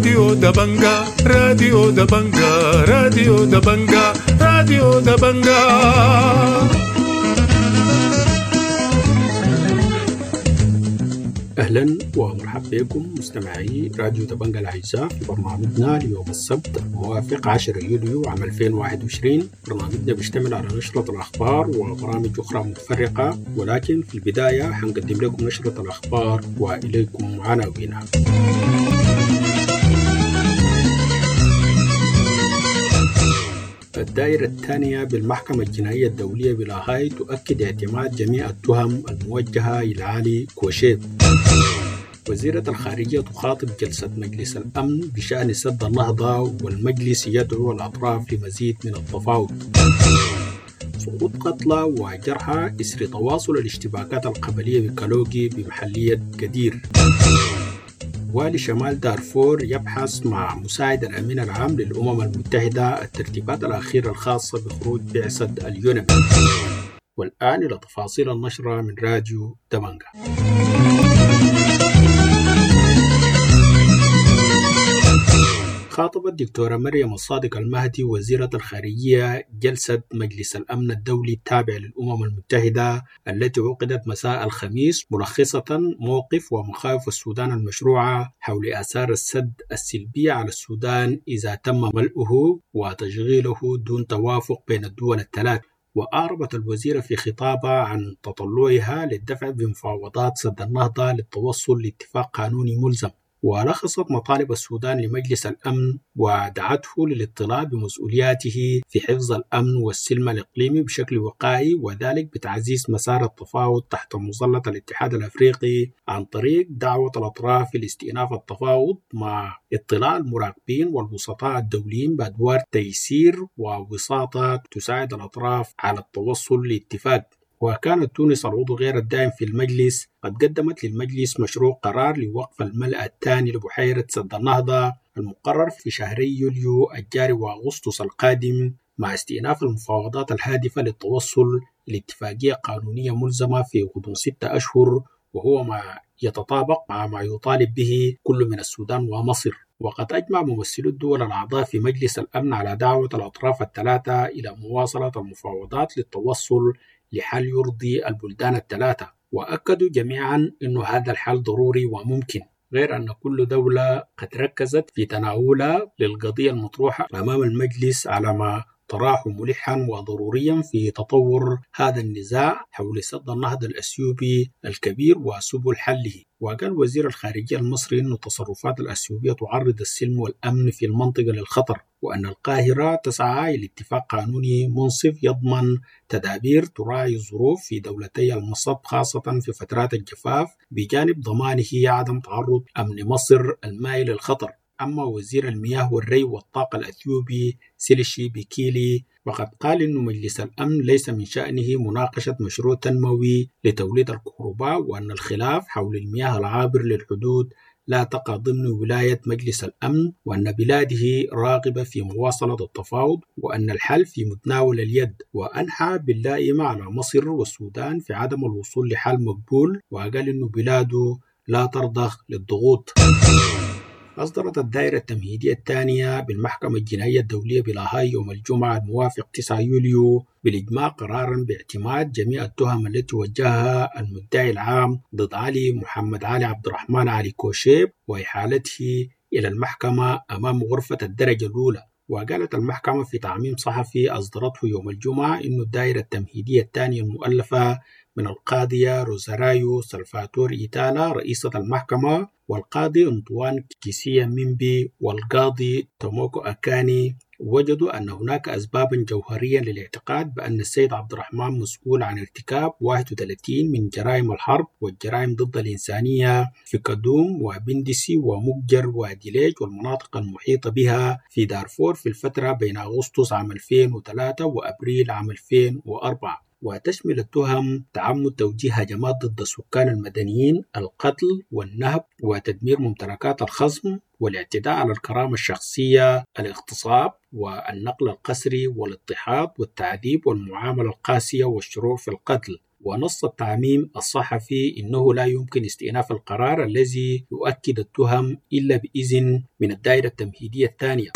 راديو دبنجا راديو دبنجا راديو دبنجا راديو دبنجا. أهلا ومرحبا بكم مستمعي راديو دبنجا الأعزاء في برنامجنا ليوم السبت الموافق 10 يوليو عام 2021. برنامجنا بيشتمل على نشرة الأخبار وبرامج أخرى متفرقة، ولكن في البداية حنقدم لكم نشرة الأخبار وإليكم عناوينها. الدائرة الثانية بالمحكمة الجنائية الدولية بالآهاي تؤكد اعتماد جميع التهم الموجهة إلى علي كوشيب. وزيرة الخارجية تخاطب جلسة مجلس الأمن بشأن سد النهضة، والمجلس يدعو الأطراف لمزيد من التفاوض. سقوط قتلى وجرحى إثر تواصل الاشتباكات القبلية بكالوغي بمحلية قدير. والي شمال دارفور يبحث مع مساعد الأمين العام للأمم المتحدة الترتيبات الأخيرة الخاصة بخروج بعثة اليونم. والآن إلى تفاصيل النشرة من راديو دبنجا. خاطبت الدكتورة مريم الصادق المهدي وزيرة الخارجية جلسة مجلس الأمن الدولي التابع للأمم المتحدة التي عقدت مساء الخميس، ملخصة موقف ومخاوف السودان المشروعة حول آثار السد السلبية على السودان إذا تم ملئه وتشغيله دون توافق بين الدول الثلاث. وأعربت الوزيرة في خطابها عن تطلعها للدفع بمفاوضات سد النهضة للتوصل لاتفاق قانوني ملزم، ولخصت مطالب السودان لمجلس الأمن ودعته للاطلاع بمسؤولياته في حفظ الأمن والسلم الإقليمي بشكل وقائي، وذلك بتعزيز مسار التفاوض تحت مظلة الاتحاد الأفريقي عن طريق دعوة الأطراف لاستئناف التفاوض مع اطلاع المراقبين والوسطاء الدوليين بأدوار تيسير ووساطة تساعد الأطراف على التوصل لاتفاق. وكانت تونس العضو غير الدائم في المجلس قد قدمت للمجلس مشروع قرار لوقف الملء الثاني لبحيرة سد النهضة المقرر في شهري يوليو الجاري وأغسطس القادم، مع استئناف المفاوضات الهادفة للتوصل لاتفاقية قانونية ملزمة في غضون 6 أشهر، وهو ما يتطابق مع ما يطالب به كل من السودان ومصر. وقد أجمع ممثلو الدول الأعضاء في مجلس الأمن على دعوة الأطراف الثلاثة إلى مواصلة المفاوضات للتوصل لحل يرضي البلدان الثلاثة، وأكدوا جميعا أن هذا الحل ضروري وممكن، غير أن كل دولة قد ركزت في تناولها للقضية المطروحة أمام المجلس على ما تراه ملحا وضروريا في تطور هذا النزاع حول سد النهضة الأثيوبي الكبير وسبل حله. وقال وزير الخارجية المصري أن تصرفات الأثيوبية تعرض السلم والأمن في المنطقة للخطر، وأن القاهرة تسعى إلى اتفاق قانوني منصف يضمن تدابير تراعي الظروف في دولتي المصب خاصة في فترات الجفاف، بجانب ضمانه عدم تعرض أمن مصر المائل للخطر. أما وزير المياه والري والطاقة الأثيوبي سيلشي بيكيلي وقد قال إن مجلس الأمن ليس من شأنه مناقشة مشروع تنموي لتوليد الكهرباء، وأن الخلاف حول المياه العابر للحدود لا تقع ضمن ولاية مجلس الأمن، وأن بلاده راغبة في مواصلة التفاوض، وأن الحل في متناول اليد، وأنحى باللائمة على مصر والسودان في عدم الوصول لحل مقبول، وقال إن بلاده لا ترضى للضغوط. أصدرت الدائرة التمهيدية الثانية بالمحكمة الجنائية الدولية بالآهاي يوم الجمعة الموافق 9 يوليو بالإجماع قرارا باعتماد جميع التهم التي وجهها المدعي العام ضد علي محمد علي عبد الرحمن علي كوشيب، وإحالته إلى المحكمة أمام غرفة الدرجة الأولى. وقالت المحكمة في تعميم صحفي أصدرته يوم الجمعة إن الدائرة التمهيدية الثانية المؤلفة من القاضية روزارايو سلفاتور إيتالا رئيسة المحكمة، والقاضي أنطوان كيسيا ميمبي، والقاضي توموكو أكاني، وجدوا أن هناك أسبابا جوهريا للاعتقاد بأن السيد عبد الرحمن مسؤول عن ارتكاب 31 من جرائم الحرب والجرائم ضد الإنسانية في كدوم وبندسي ومجر وديليج والمناطق المحيطة بها في دارفور في الفترة بين أغسطس عام 2003 وأبريل عام 2004. وتشمل التهم تعمد توجيه هجمات ضد السكان المدنيين، القتل والنهب وتدمير ممتلكات الخصم، والاعتداء على الكرامة الشخصية، الاغتصاب والنقل القسري والاضطهاد والتعذيب والمعاملة القاسية والشروع في القتل. ونص التعميم الصحفي إنه لا يمكن استئناف القرار الذي يؤكد التهم إلا بإذن من الدائرة التمهيدية الثانية.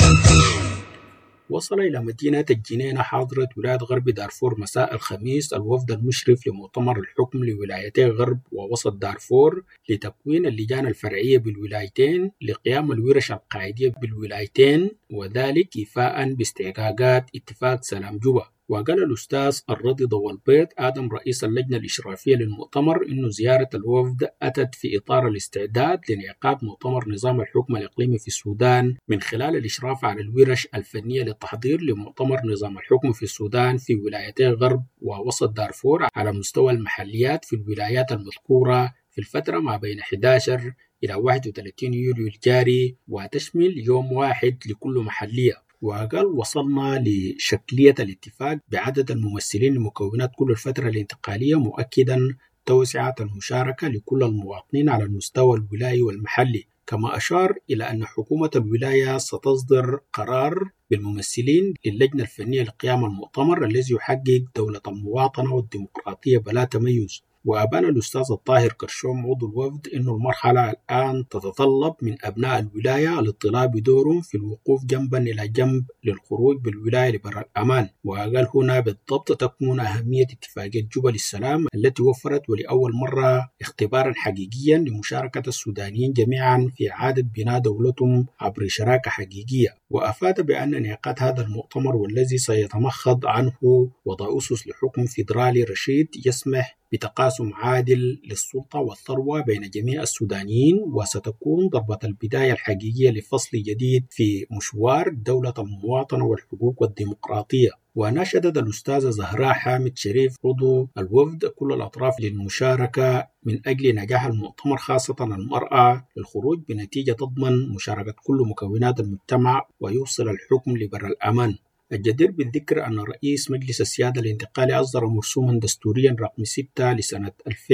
وصل إلى مدينة الجنينة حاضرة ولاية غرب دارفور مساء الخميس الوفد المشرف لمؤتمر الحكم لولايتي غرب ووسط دارفور لتكوين اللجان الفرعية بالولايتين لقيام الورش القاعدية بالولايتين، وذلك إيفاء باستحقاقات اتفاق سلام جوبا. وقال الأستاذ الرضي ضوى البيض آدم رئيس اللجنة الإشرافية للمؤتمر إنه زيارة الوفد أتت في إطار الاستعداد لانعقاد مؤتمر نظام الحكم الإقليمي في السودان من خلال الإشراف على الورش الفنية للتحضير لمؤتمر نظام الحكم في السودان في ولايتي غرب ووسط دارفور على مستوى المحليات في الولايات المذكورة في الفترة ما بين 11 إلى 31 يوليو الجاري، وتشمل يوم واحد لكل محلية. وقال وصلنا لشكلية الاتفاق بعدد الممثلين لمكونات كل الفترة الانتقالية، مؤكدا توسعة المشاركة لكل المواطنين على المستوى الولائي والمحلي. كما أشار إلى أن حكومة الولاية ستصدر قرار بالممثلين للجنة الفنية لقيام المؤتمر الذي يحقق دولة المواطنة والديمقراطية بلا تميز. وأبان الأستاذ الطاهر كرشوم عضو الوفد أن المرحلة الآن تتطلب من أبناء الولاية الاطلاع بدورهم في الوقوف جنبا إلى جنب للخروج بالولاية لبر الأمان. وقال هنا بالضبط تكمن أهمية اتفاقية جوبا للسلام التي وفرت ولأول مرة اختبارا حقيقيا لمشاركة السودانيين جميعا في إعادة بناء دولتهم عبر شراكة حقيقية. وأفاد بأن انعقاد هذا المؤتمر والذي سيتمخض عنه وضع أسس لحكم فيدرالي رشيد يسمح بتقاسم عادل للسلطة والثروة بين جميع السودانيين، وستكون ضربة البداية الحقيقية لفصل جديد في مشوار دولة المواطنة والحقوق والديمقراطية. وناشدت الأستاذة زهراء حامد شريف عضو الوفد كل الأطراف للمشاركة من أجل نجاح المؤتمر، خاصة المرأة، للخروج بنتيجة تضمن مشاركة كل مكونات المجتمع ويوصل الحكم لبر الأمان. الجدير بالذكر أن رئيس مجلس السيادة الانتقالي أصدر مرسوما دستوريا رقم 6 لسنة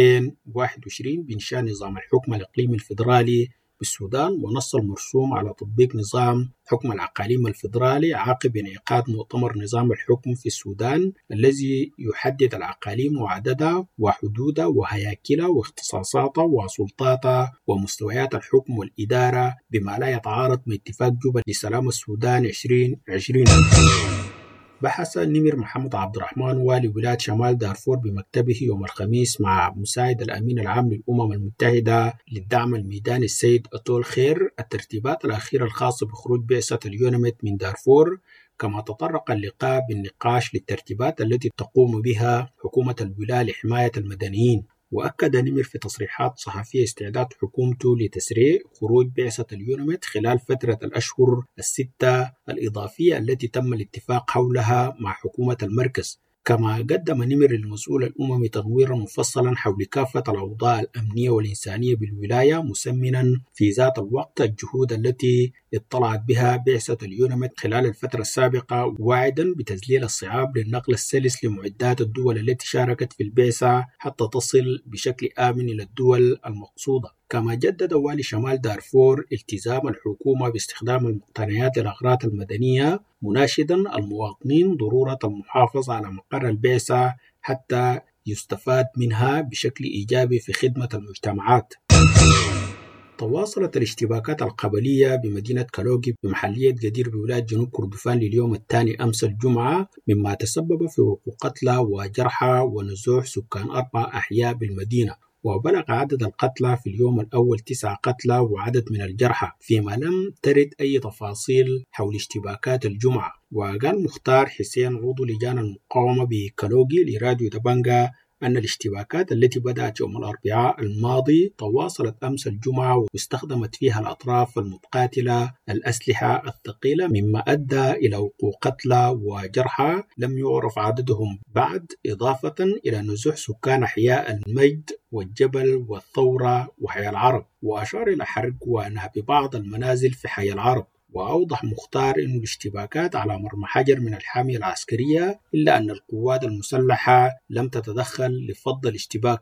2021 بإنشاء نظام الحكم الإقليمي الفيدرالي بالسودان، ونص المرسوم على تطبيق نظام حكم الأقاليم الفيدرالي عقب انعقاد مؤتمر نظام الحكم في السودان الذي يحدد الأقاليم وعددها وحدودها وهياكلها واختصاصاتها وسلطاتها ومستويات الحكم والإدارة بما لا يتعارض مع اتفاق جوبا لسلام السودان 2020. بحث نمر محمد عبد الرحمن والي ولاية شمال دارفور بمكتبه يوم الخميس مع مساعد الأمين العام للأمم المتحدة للدعم الميداني السيد أتول خير الترتيبات الأخيرة الخاصة بخروج بعثة اليونمت من دارفور. كما تطرق اللقاء بالنقاش للترتيبات التي تقوم بها حكومة الولاية لحماية المدنيين. وأكد نمر في تصريحات صحفية استعداد حكومته لتسريع خروج بعثة اليونمت خلال فترة الأشهر الستة الإضافية التي تم الاتفاق حولها مع حكومة المركز. كما قدم نمر للمسؤول الأممي تنويرا مفصلا حول كافة الأوضاع الأمنية والإنسانية بالولاية، مسمنا في ذات الوقت الجهود التي اطلعت بها بعثة اليونمت خلال الفترة السابقة، واعدا بتذليل الصعاب للنقل السلس لمعدات الدول التي شاركت في البعثة حتى تصل بشكل آمن إلى الدول المقصودة. كما جدد والي شمال دارفور التزام الحكومة باستخدام المقتنيات للأغراض المدنية، مناشدا المواطنين ضرورة المحافظة على مقر البعثة حتى يستفاد منها بشكل إيجابي في خدمة المجتمعات. تواصلت الاشتباكات القبلية بمدينة كالوغي بمحلية قدير بولاية جنوب كردفان لليوم الثاني أمس الجمعة، مما تسبب في وقوع قتلى وجرحى ونزوح سكان 4 أحياء بالمدينة. وبلغ عدد القتلى في اليوم الأول 9 قتلى وعدد من الجرحى، فيما لم ترد أي تفاصيل حول اشتباكات الجمعة. وقال مختار حسين عضو لجان المقاومة بكالوغي لراديو دبنجا أن الاشتباكات التي بدأت يوم الأربعاء الماضي تواصلت أمس الجمعة واستخدمت فيها الأطراف المتقاتلة الأسلحة الثقيلة، مما أدى إلى وقوع قتلى وجرحى لم يعرف عددهم بعد، إضافة إلى نزوح سكان أحياء المجد والجبل والثورة وحي العرب. وأشار إلى حرق ونهب بعض المنازل في حي العرب. وأوضح مختار أن الاشتباكات على مرمى حجر من الحامية العسكرية، إلا أن القوات المسلحة لم تتدخل لفض الاشتباك.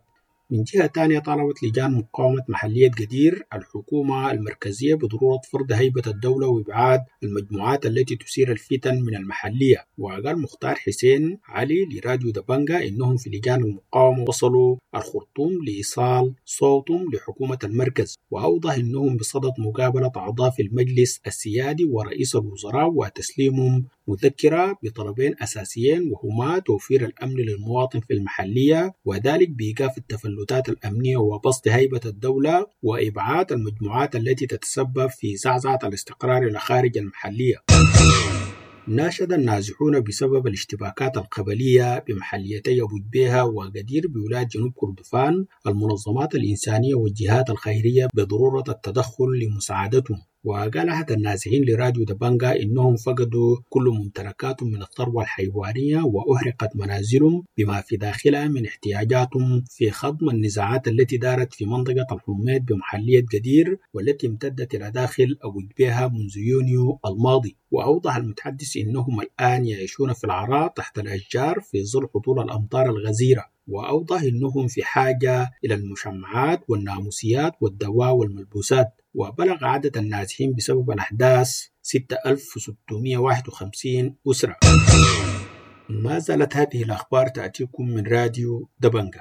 من جهة تانية طالبت لجان مقاومة محلية قدير الحكومة المركزية بضرورة فرض هيبة الدولة وإبعاد المجموعات التي تثير الفتن من المحلية. وقال مختار حسين علي لراديو دبنجة إنهم في لجان المقاومة وصلوا الخرطوم لإيصال صوتهم لحكومة المركز، وأوضح إنهم بصدد مقابلة أعضاء في المجلس السيادي ورئيس الوزراء وتسليمهم مذكرة بطلبين أساسيين، وهما توفير الأمن للمواطن في المحلية وذلك بإيقاف التفلتات الأمنية وبسط هيبة الدولة وإبعاد المجموعات التي تتسبب في زعزعة الاستقرار إلى خارج المحلية. ناشد النازحون بسبب الاشتباكات القبلية بمحليتي أبو جبيهة وقدير بولاية جنوب كردفان المنظمات الإنسانية والجهات الخيرية بضرورة التدخل لمساعدتهم. وقال أحد النازحين لراديو دبنجة إنهم فقدوا كل ممتلكاتهم من الثروة الحيوانية وأحرقت منازلهم بما في داخلها من احتياجاتهم في خضم النزاعات التي دارت في منطقة الحميد بمحلية قدير والتي امتدت إلى داخل أبو جبيهة منذ يونيو الماضي. وأوضح المتحدث إنهم الآن يعيشون في العراء تحت الأشجار في ظل هطول الأمطار الغزيرة، وأوضح إنهم في حاجة إلى المشمعات والناموسيات والدواء والملبوسات. وبلغ عدد النازحين بسبب الأحداث 6651 أسرة. ما زالت هذه الأخبار تأتيكم من راديو دبنجة.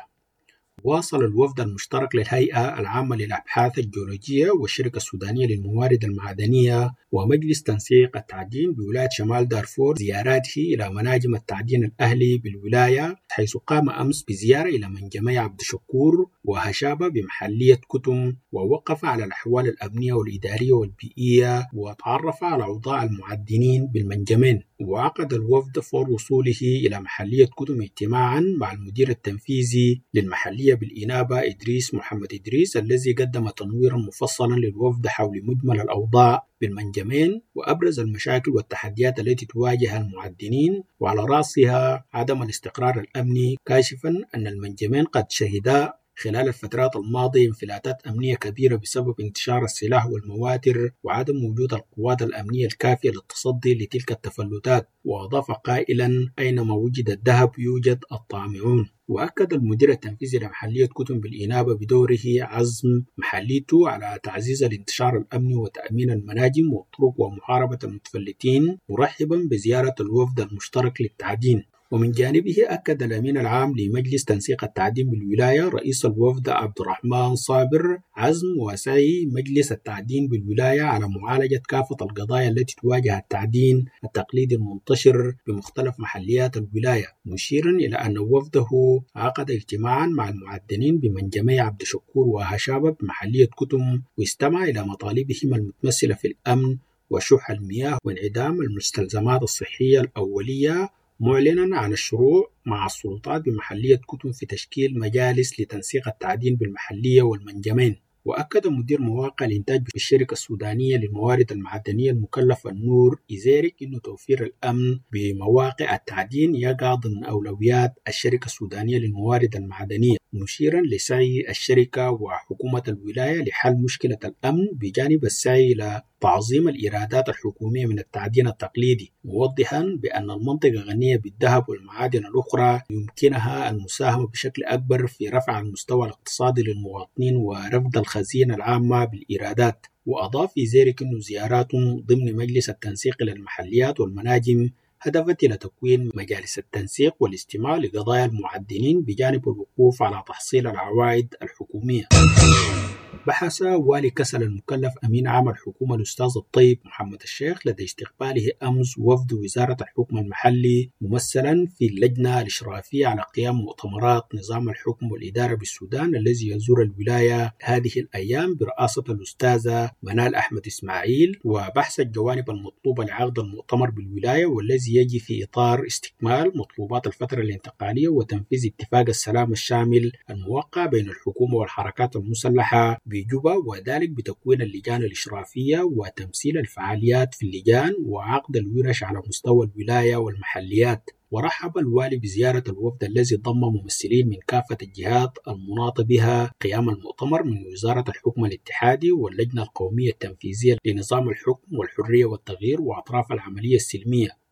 واصل الوفد المشترك للهيئة العامة للأبحاث الجيولوجية والشركة السودانية للموارد المعدنية ومجلس تنسيق التعدين بولاية شمال دارفور زياراته إلى مناجم التعدين الأهلي بالولاية، حيث قام أمس بزيارة إلى منجمي عبد الشكور وهشابة بمحلية كتم، ووقف على الأحوال الأمنية والإدارية والبيئية وتعرف على أوضاع المعدنين بالمنجمين. وعقد الوفد فور وصوله إلى محلية كتم اجتماعا مع المدير التنفيذي للمحلية بالإنابة إدريس محمد إدريس الذي قدم تنويرا مفصلا للوفد حول مجمل الأوضاع بالمنجمين وأبرز المشاكل والتحديات التي تواجه المعدنين، وعلى رأسها عدم الاستقرار الأمني، كاشفا أن المنجمين قد شهدا خلال الفترات الماضية انفلاتات أمنية كبيرة بسبب انتشار السلاح والمواتر وعدم وجود القوات الأمنية الكافية للتصدي لتلك التفلتات. وأضاف قائلا أينما وجد الذهب يوجد الطامعون. وأكد المدير التنفيذي لمحلية كتم بالإنابة بدوره عزم محليته على تعزيز الانتشار الأمني وتأمين المناجم والطرق ومحاربة المتفلتين، مرحبا بزيارة الوفد المشترك للتعدين. ومن جانبه أكد الأمين العام لمجلس تنسيق التعدين بالولاية رئيس الوفد عبد الرحمن صابر عزم وسعي مجلس التعدين بالولاية على معالجة كافة القضايا التي تواجه التعدين التقليدي المنتشر بمختلف محليات الولاية، مشيرا إلى أن وفده عقد اجتماعا مع المعدنين بمنجمي عبد الشكور وهشابة بمحلية كتم واستمع إلى مطالبهم المتمثلة في الأمن وشح المياه وانعدام المستلزمات الصحية الأولية، معلنا عن الشروع مع السلطات بمحلية كتم في تشكيل مجالس لتنسيق التعدين بالمحلية والمنجمين. وأكد مدير مواقع الإنتاج بالشركة السودانية للموارد المعدنية المكلف النور إزيرك إنه توفير الأمن بمواقع التعدين يقع ضمن أولويات الشركة السودانية للموارد المعدنية، مشيرا لسعي الشركة وحكومة الولاية لحل مشكلة الأمن بجانب السعي إلى تعظيم الإيرادات الحكومية من التعدين التقليدي، موضحا بأن المنطقة غنية بالذهب والمعادن الأخرى يمكنها المساهمة بشكل أكبر في رفع المستوى الاقتصادي للمواطنين ورفض الخزينة العامة بالإيرادات. وأضاف زيرك أن زياراتهم ضمن مجلس التنسيق للمحليات والمناجم هدفت إلى تكوين مجالس التنسيق والاستماع لقضايا المعدنين بجانب الوقوف على تحصيل العوائد الحكومية. بحث والي كسل المكلف أمين عام الحكومة الأستاذ الطيب محمد الشيخ لدى استقباله أمس وفد وزارة الحكم المحلي ممثلا في اللجنة الإشرافية على قيام مؤتمرات نظام الحكم والإدارة بالسودان الذي يزور الولاية هذه الأيام برئاسة الأستاذة منال أحمد إسماعيل، وبحث الجوانب المطلوبة لعقد المؤتمر بالولاية والذي يجي في إطار استكمال مطلوبات الفترة الانتقالية وتنفيذ اتفاق السلام الشامل الموقع بين الحكومة والحركات المسلحة بجوبا، وذلك بتكوين اللجان الإشرافية وتمثيل الفعاليات في اللجان وعقد الورش على مستوى الولاية والمحليات. ورحب الوالي بزيارة الوفد الذي ضم ممثلين من كافة الجهات المناطة بها قيام المؤتمر من وزارة الحكم الاتحادي واللجنة القومية التنفيذية لنظام الحكم والحرية والتغيير وأطراف العملية السلمية.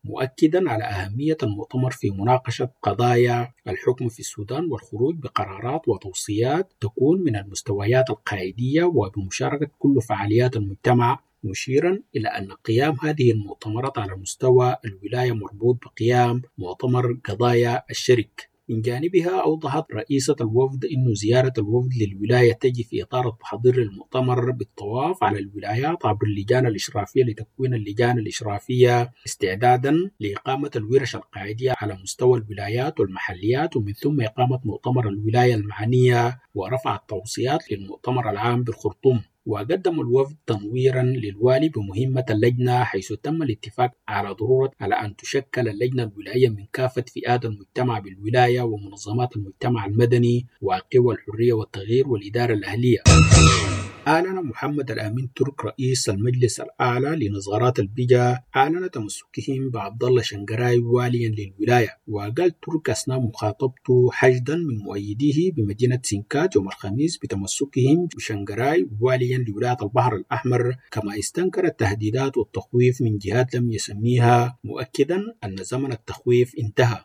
مؤكدا على أهمية المؤتمر في مناقشة قضايا الحكم في السودان والخروج بقرارات وتوصيات تكون من المستويات القائدية وبمشاركة كل فعاليات المجتمع، مشيرا إلى أن قيام هذه المؤتمرات على مستوى الولاية مربوط بقيام مؤتمر قضايا الشرك. من جانبها أوضحت رئيسة الوفد أن زيارة الوفد للولاية تجي في إطار التحضير للمؤتمر بالطواف على الولايات عبر اللجان الإشرافية لتكوين اللجان الإشرافية استعدادا لإقامة الورش القاعدية على مستوى الولايات والمحليات، ومن ثم إقامة مؤتمر الولاية المعنية ورفع التوصيات للمؤتمر العام بالخرطوم. وقدم الوفد تنويرا للوالي بمهمة اللجنة، حيث تم الاتفاق على ضرورة على أن تشكل اللجنة الولاية من كافة فئات المجتمع بالولاية ومنظمات المجتمع المدني وقوى الحرية والتغيير والإدارة الأهلية. أعلن محمد الأمين ترك رئيس المجلس الأعلى لنظارات البيئة أعلن تمسكهم بعبد الله شنقراي واليا للولاية. وقال ترك أثناء مخاطبته حشدا من مؤيديه بمدينة سنكات يوم الخميس بتمسكهم بشنقراي واليا لولاية البحر الأحمر، كما استنكر التهديدات والتخويف من جهات لم يسميها، مؤكدا أن زمن التخويف انتهى.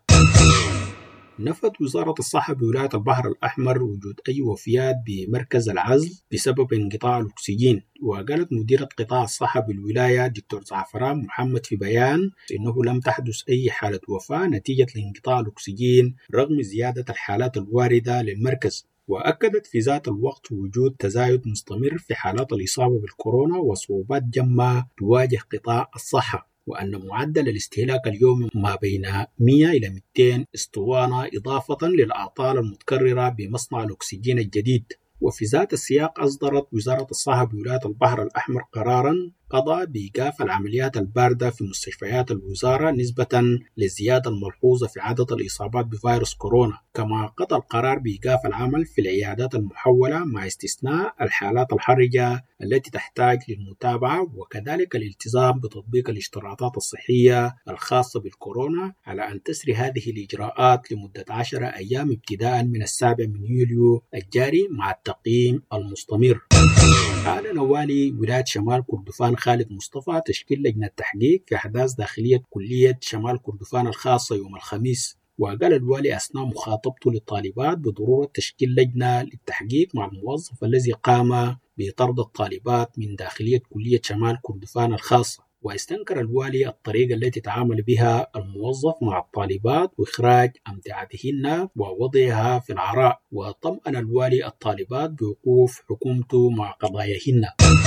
نفت وزارة الصحة بولاية البحر الأحمر وجود أي وفيات بمركز العزل بسبب انقطاع الأكسجين. وقالت مديرة قطاع الصحة بالولاية دكتور زعفران محمد في بيان إنه لم تحدث أي حالة وفاة نتيجة لانقطاع الأكسجين رغم زيادة الحالات الواردة للمركز. وأكدت في ذات الوقت وجود تزايد مستمر في حالات الإصابة بالكورونا وصعوبات جمة تواجه قطاع الصحة، وأن معدل الاستهلاك اليومي ما بين 100 إلى 200 اسطوانة إضافة للأعطال المتكررة بمصنع الأكسجين الجديد. وفي ذات السياق أصدرت وزارة الصحة بولاية البحر الأحمر قراراً قضى بإيقاف العمليات الباردة في مستشفيات الوزارة نسبة للزيادة الملحوظة في عدد الإصابات بفيروس كورونا. كما قضى القرار بإيقاف العمل في العيادات المحولة مع استثناء الحالات الحرجة التي تحتاج للمتابعة، وكذلك الالتزام بتطبيق الاشتراطات الصحية الخاصة بالكورونا على أن تسري هذه الإجراءات لمدة 10 أيام ابتداء من 7 يوليو الجاري مع التقييم المستمر. أعلن والي ولاية شمال كردفان خالد مصطفى تشكيل لجنة تحقيق في أحداث داخلية كلية شمال كردفان الخاصة يوم الخميس. وقال الوالي أثناء مخاطبته للطالبات بضرورة تشكيل لجنة للتحقيق مع الموظف الذي قام بطرد الطالبات من داخلية كلية شمال كردفان الخاصة. واستنكر الوالي الطريقة التي تعامل بها الموظف مع الطالبات وإخراج أمتعتهن ووضعها في العراء. وطمأن الوالي الطالبات بوقوف حكومته مع قضاياهن.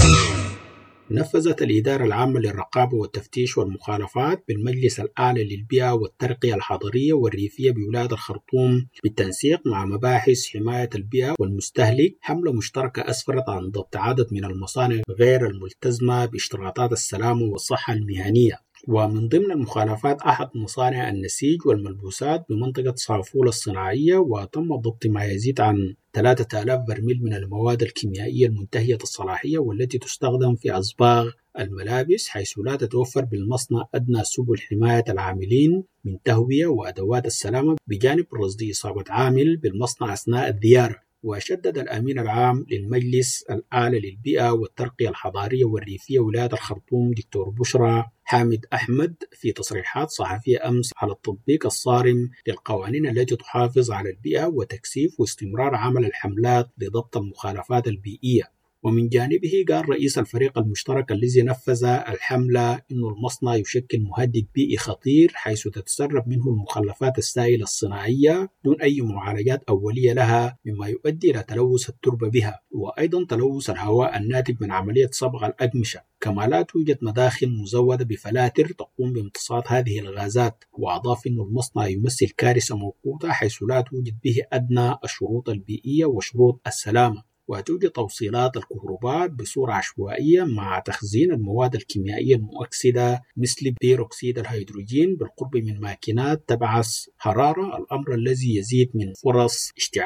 نفذت الإدارة العامة للرقابة والتفتيش والمخالفات بالمجلس الأعلى للبيئة والترقية الحضرية والريفية بولاية الخرطوم بالتنسيق مع مباحث حماية البيئة والمستهلك حملة مشتركة أسفرت عن ضبط عدد من المصانع غير الملتزمة باشتراطات السلامة والصحة المهنية. ومن ضمن المخالفات أحد مصانع النسيج والملبوسات بمنطقة صافول الصناعية، وتم ضبط ما يزيد عن 3000 برميل من المواد الكيميائية المنتهية الصلاحية والتي تستخدم في أصباغ الملابس، حيث لا تتوفر بالمصنع أدنى سبل حماية العاملين من تهوية وأدوات السلامة، بجانب رصد إصابة عامل بالمصنع أثناء الزيارة. وشدد الأمين العام للمجلس الأعلى للبيئة والترقية الحضارية والريفية ولاية الخرطوم دكتور بشرى حامد أحمد في تصريحات صحفية أمس على التطبيق الصارم للقوانين التي تحافظ على البيئة وتكثيف واستمرار عمل الحملات لضبط المخالفات البيئية. ومن جانبه قال رئيس الفريق المشترك الذي نفذ الحملة إن المصنع يشكل مهدد بيئي خطير، حيث تتسرب منه المخلفات السائلة الصناعية دون أي معالجات أولية لها، مما يؤدي إلى تلوث التربة بها، وأيضا تلوث الهواء الناتج من عملية صبغ الأقمشة. كما لا توجد مداخل مزودة بفلاتر تقوم بامتصاص هذه الغازات. وأضاف أن المصنع يمثل كارثة موقوتة حيث لا توجد به أدنى الشروط البيئية وشروط السلامة، وتوجد توصيلات الكهرباء بصورة عشوائية مع تخزين المواد الكيميائية المؤكسدة مثل بيروكسيد الهيدروجين بالقرب من ماكينات تبعث حرارة، الأمر الذي يزيد من فرص اشتعالها.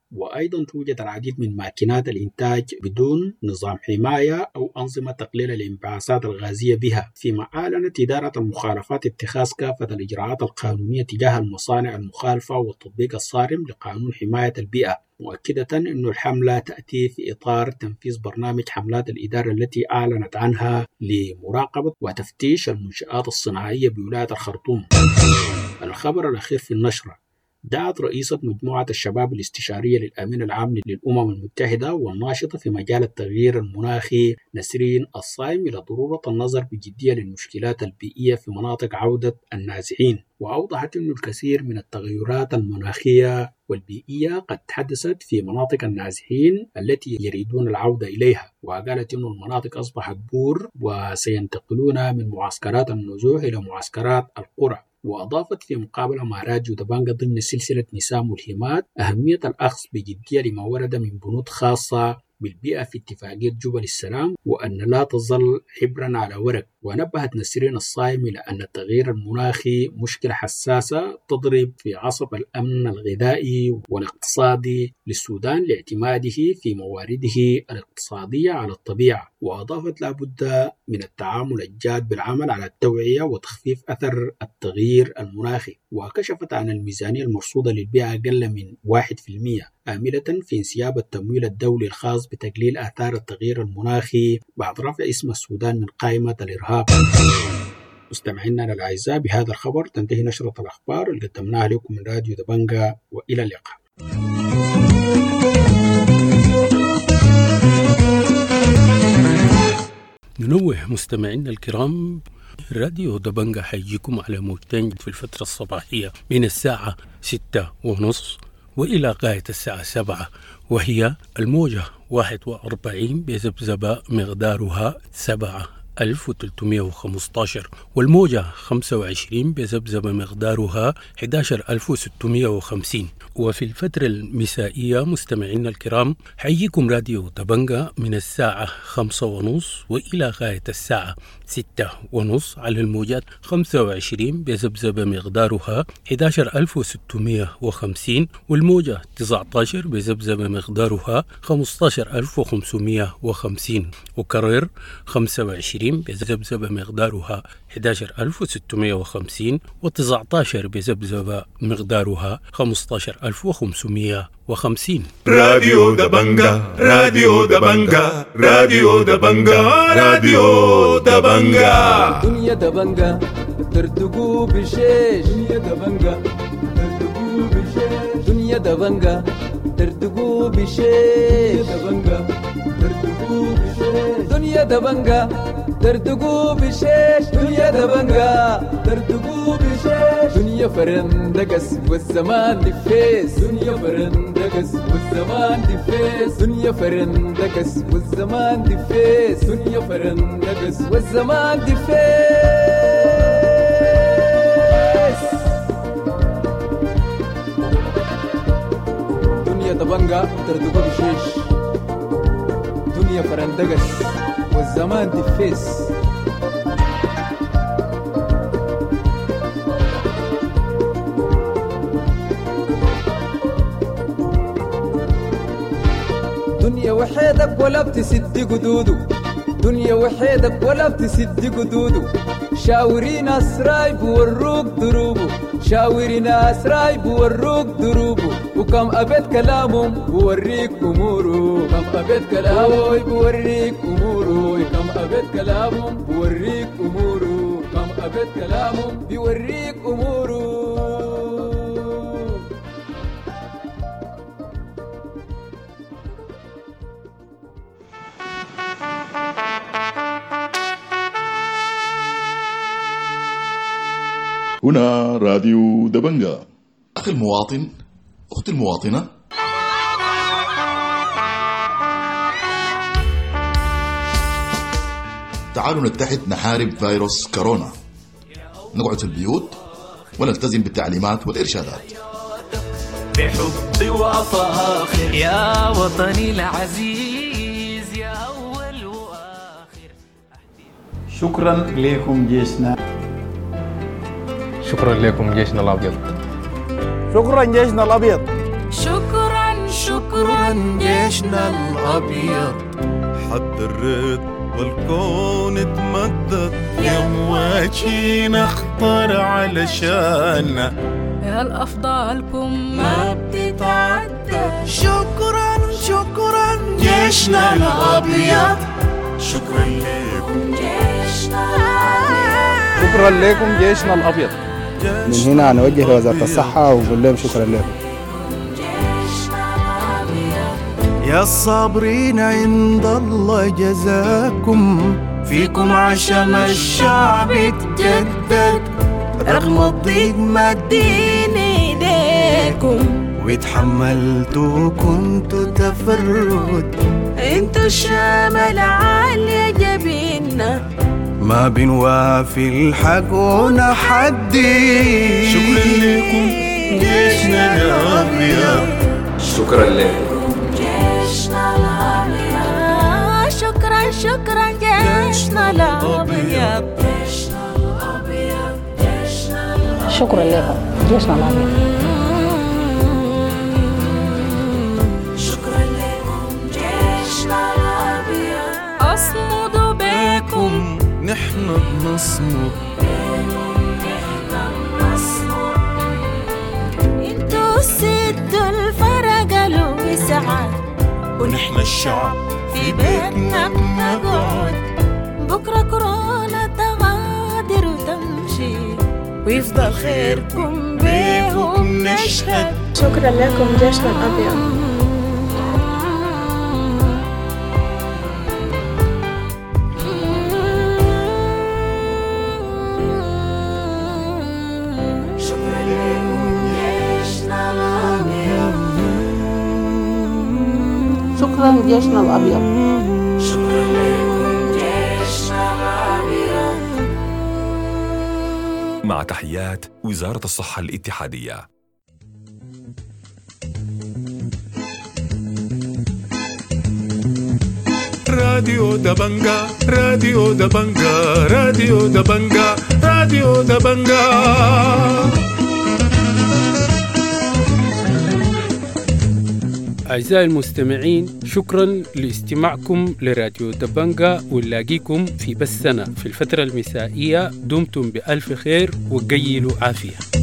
وأيضا توجد العديد من ماكينات الإنتاج بدون نظام حماية أو أنظمة تقليل الانبعاثات الغازية بها، فيما أعلنت إدارة المخالفات اتخاذ كافة الإجراءات القانونية تجاه المصانع المخالفة والتطبيق الصارم لقانون حماية البيئة، مؤكدة أن الحملة تأتي في إطار تنفيذ برنامج حملات الإدارة التي أعلنت عنها لمراقبة وتفتيش المنشآت الصناعية بولاية الخرطوم. الخبر الأخير في النشرة: دعت رئيسة مجموعة الشباب الاستشارية للأمين العام للأمم المتحدة والناشطة في مجال التغيير المناخي نسرين الصايم إلى ضرورة النظر بجدية للمشكلات البيئية في مناطق عودة النازحين، وأوضحت أن الكثير من التغيرات المناخية والبيئية قد حدثت في مناطق النازحين التي يريدون العودة إليها، وقالت أن المناطق أصبحت بور وسينتقلون من معسكرات النزوح إلى معسكرات القرى. وأضافت في مقابلة مع راديو دبنجا ضمن سلسلة نساء ملهمات أهمية الأخذ بجدية لما ورد من بنود خاصة بالبيئة في اتفاقية جبل السلام، وأن لا تظل حبرا على ورق. ونبهت نسرين الصايم إلى أن التغيير المناخي مشكلة حساسة تضرب في عصب الأمن الغذائي والاقتصادي للسودان لاعتماده في موارده الاقتصادية على الطبيعة، وأضافت لا بد من التعامل الجاد بالعمل على التوعية وتخفيف أثر التغيير المناخي. وكشفت عن الميزانية المرصودة للبيئة أقل من 1%، آملة في انسياب التمويل الدولي الخاص بتقليل آثار التغيير المناخي بعد رفع اسم السودان من قائمة الإرهاب. مستمعينا الأعزاء، بهذا الخبر تنتهي نشرة الأخبار اللي قدمناها لكم من راديو دبنجا، وإلى اللقاء. ننوه مستمعينا الكرام، راديو دبنجا حيجيكم على موجتين في الفترة الصباحية من الساعة 6:30 وإلى غاية الساعة 7، وهي الموجة 41 بذبذبة مقدارها 7315، والموجة 25 بذبذبة مقدارها 11650. وفي الفترة المسائية مستمعينا الكرام حييكم راديو دبنجا من الساعة 5:30 وإلى غاية الساعة 6:30 على الموجات 25 بذبذبة مقدارها 11650، والموجة 19 بذبذبة مقدارها 15550، وكرر 25 بذبذبة مقدارها 11650 و19 بذبذبة مقدارها 15550. راديو دبنجا راديو دبنجا راديو دبنجا راديو دبنجا. دنيا دبنجا ترتقو بشيش، دنيا دبنجا ترتقو بشيش، دنيا دبنجا ترتقو بشيش، دبنجا ترتقو بشيش، دنيا دبنجا ترتقو بشيش، دنيا دبنجا ترتقو بشيش، دنيا فرندقس والزمان دفيس، دنيا فرندقس والزمان دفيس، دنيا فرندقس والزمان دفيس، دنيا فرندقس والزمان دفيس. دنيا دبنجا ترتقو بشيش، دنيا فرندقس والزمان دفيس. دنيا وحيدك ولا بتسد قدوده، دنيا وحيدك ولا بتسد قدوده، شاوري ناس راي بوروك دروبه، شاوري ناس راي بوروك دروبه، وكم أبد كلامهم بوريك أموره، كم أبد كلامهم بوريك أموره، كم أبد كلامهم بوريك أموره، كم أبد كلامهم بوريك أموره. هنا راديو دبنجا. أخي المواطن، أختي المواطنة، تعالوا نتحد نحارب فيروس كورونا، نقعد في البيوت ونلتزم بالتعليمات والإرشادات. بحب وفاخر يا وطني العزيز يا أول وآخر. شكرا لكم جيشنا، شكرا لكم جيشنا الأبيض، شكرا جيشنا الأبيض، شكرا شكرا شكرا جيشنا الأبيض. حد الرد والكون اتمدد يا مواجهين اخطر علشاننا. يا الأفضالكم ما بتتعدى. شكرا شكرا جيشنا الأبيض. شكرا لكم جيشنا الأبيض. شكرا لكم جيشنا الأبيض. من هنا نوجه لوزارة الصحة ونقول لهم شكرا لكم. يا الصابرين عند الله جزاكم. فيكم عشم الشعب اتجدد. رغم الضيق مدين ايديكم واتحملتوا كنتوا تفرد. انتوا الشمال عالية جبيننا ما بنوافي الحق ونحدي. شكرا لكم جيشنا الأبيض. شكرا لكم جيشنا الأبيض. شكرا شكرا جيشنا الأبيض. شكرا لكم جيشنا الأبيض. شكرا لكم جيشنا الأبيض. أصمدوا بكم نحن بنصمد. انتوا سدوا الفرق الوسعة ونحن الشعب في بيتنا بنقعد. بكرة كورونا تغادر وتمشي ويفضل خيركم بيهم نشهد. شكرا لكم جيشنا الأبيض. شكرا لكم جيشنا الأبيض. شكرا جيشنا الأبيض. شكرا لكم جيشنا الأبيض. مع تحيات وزارة الصحة الاتحادية. راديو دبنجا راديو دبنجا راديو دبنجا راديو دبنجا. أعزائي المستمعين، شكرا لاستماعكم لراديو دبنجا، ونلاقيكم في بثنا في الفترة المسائية. دمتم بألف خير وقيلوا عافية.